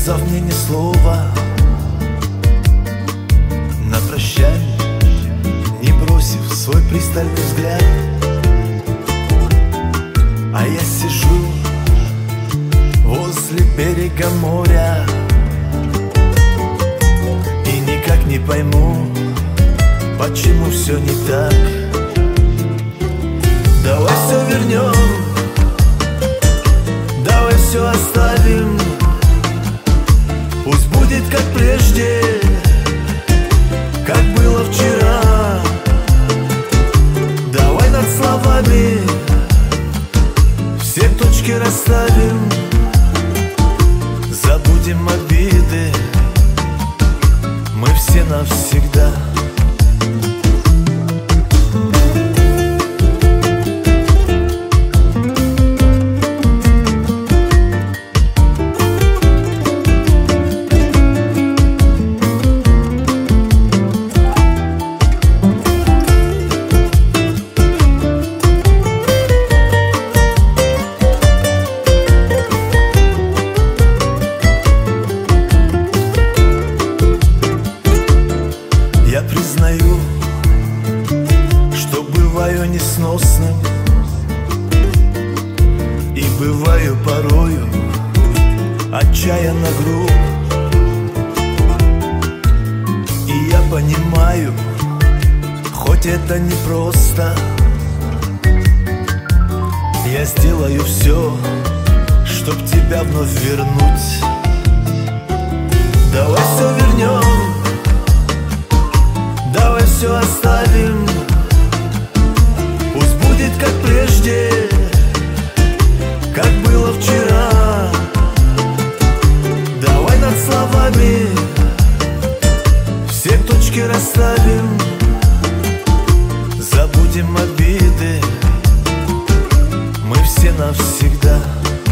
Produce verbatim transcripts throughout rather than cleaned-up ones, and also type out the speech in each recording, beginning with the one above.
сказав мне ни слова, на прощание не бросив свой пристальный взгляд. А я сижу возле берега моря и никак не пойму, почему все не так. Давай все вернем, давай все оставим, пусть будет как прежде, как было вчера. Давай над словами все точки расставим, забудем обиды мы все навсегда. Я признаю, что бываю несносным и бываю порою отчаянно груб. И я понимаю, хоть это непросто, я сделаю все, чтоб тебя вновь вернуть. Давай все вернем, давай все оставим, пусть будет как прежде, как было вчера. Давай над словами все точки расставим, забудем обиды мы все навсегда.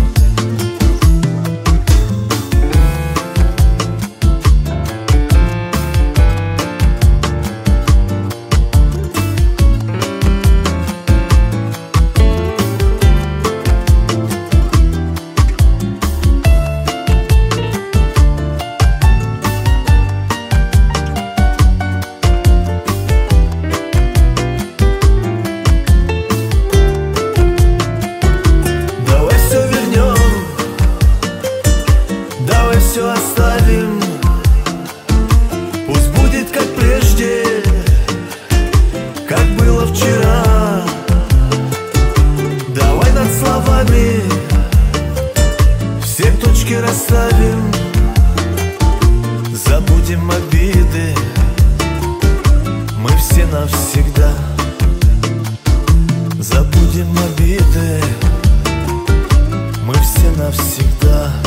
Все оставим, пусть будет как прежде, как было вчера. Давай над словами все точки расставим, забудем обиды мы все навсегда. Забудем обиды мы все навсегда.